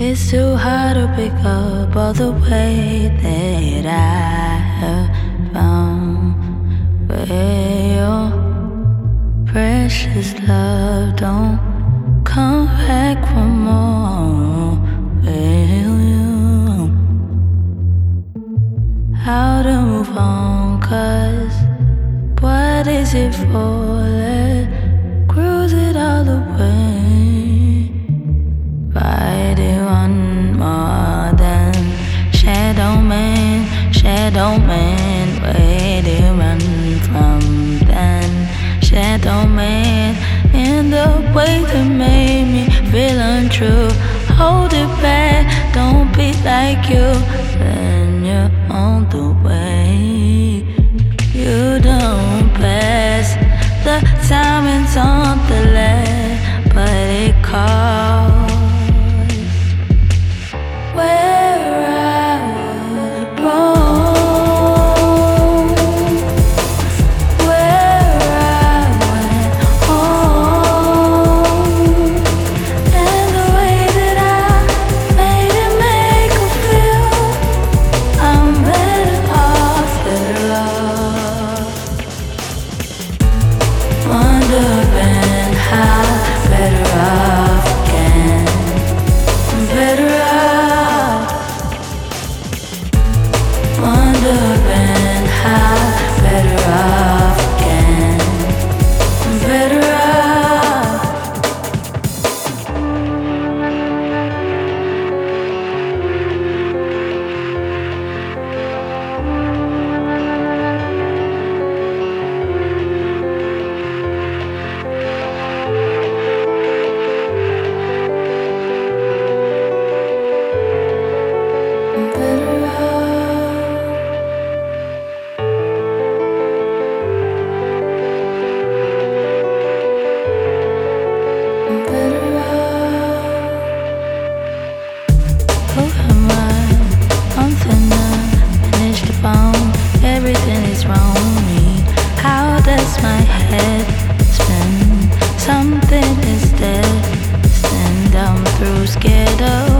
It's too hard to pick up all the way that I have found where your precious love don't come back for more. Will you? How to move on, 'cause what is it for? Let's cruise it all the way. Fight it one more than Shadow Man, where they run from then. Shadow Man, in the way that made me feel untrue. Hold it back, don't be like you. Then you're on the way. You don't pass the time it's on the left, but it calls. Where I roam, where I went home, and the way that I made it make her feel I'm better off, wondering how better off again, better off. Wondering how better off again, better off. Better everything is wrong with me. How does my head spin? Something is dead. Stand down through scared of